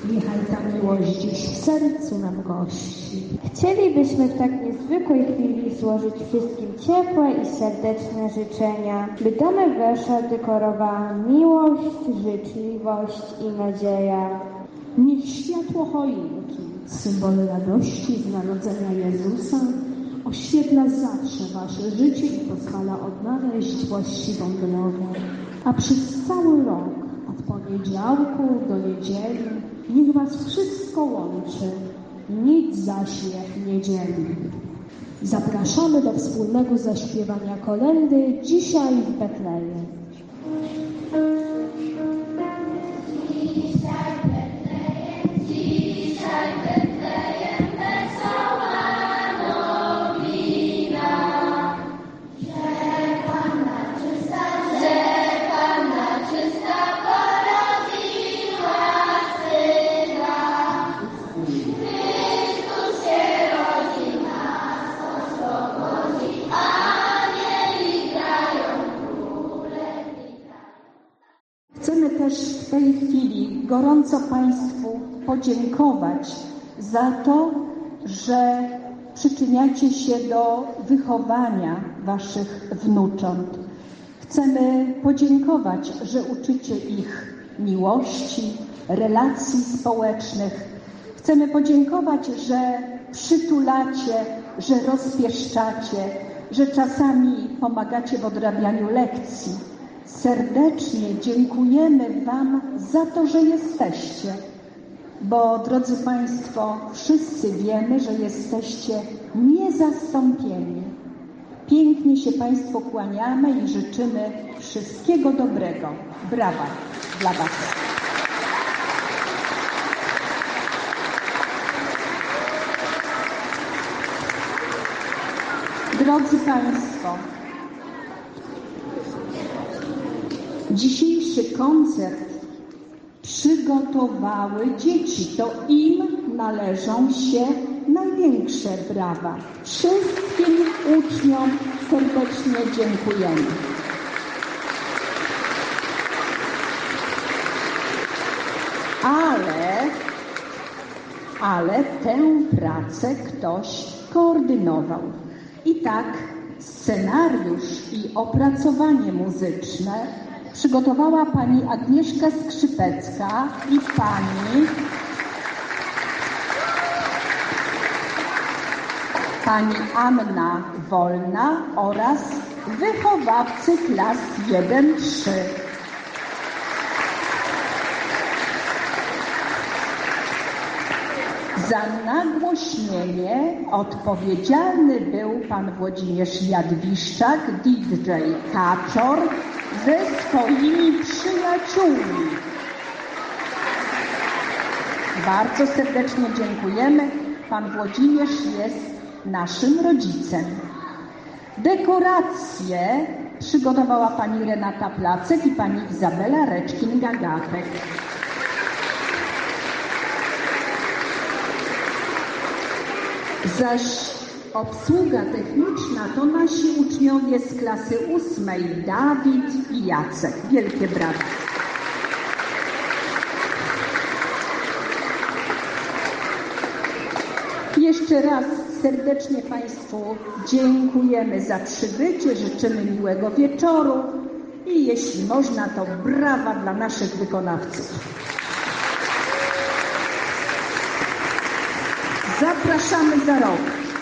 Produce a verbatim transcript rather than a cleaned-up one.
Niechaj ta miłość dziś w sercu nam gości. Chcielibyśmy w tak niezwykłej chwili złożyć wszystkim ciepłe i serdeczne życzenia, by domy Wesza dekorowała miłość, życzliwość i nadzieja. Niech światło choinki, symbol radości z narodzenia Jezusa, oświetla zawsze wasze życie i pozwala odnaleźć właściwą drogę. A przez cały rok, od poniedziałku do niedzieli, niech was wszystko łączy, nic zaś nie dzieli. Zapraszamy do wspólnego zaśpiewania kolędy dzisiaj w Betlejem. Chcemy też w tej chwili gorąco Państwu podziękować za to, że przyczyniacie się do wychowania Waszych wnucząt. Chcemy podziękować, że uczycie ich miłości, relacji społecznych. Chcemy podziękować, że przytulacie, że rozpieszczacie, że czasami pomagacie w odrabianiu lekcji. Serdecznie dziękujemy Wam za to, że jesteście, bo, drodzy Państwo, wszyscy wiemy, że jesteście niezastąpieni. Pięknie się Państwu kłaniamy i życzymy wszystkiego dobrego. Brawa dla Was. Drodzy Państwo, dzisiejszy koncert przygotowały dzieci. To im należą się największe brawa. Wszystkim uczniom serdecznie dziękujemy. Ale, ale tę pracę ktoś koordynował. I tak scenariusz i opracowanie muzyczne przygotowała pani Agnieszka Skrzypecka i pani pani Anna Wolna oraz wychowawcy klas jeden trzy. Za nagłośnienie odpowiedzialny był pan Włodzimierz Jadwiszczak, D J Kaczor, ze swoimi przyjaciółmi. Bardzo serdecznie dziękujemy. Pan Włodzimierz jest naszym rodzicem. Dekoracje przygotowała pani Renata Placek i pani Izabela Reczkin-Gagatek. Zaś obsługa techniczna to nasi uczniowie z klasy ósmej, Dawid i Jacek. Wielkie brawa. Jeszcze raz serdecznie Państwu dziękujemy za przybycie, życzymy miłego wieczoru i jeśli można, to brawa dla naszych wykonawców. Zapraszamy za rok.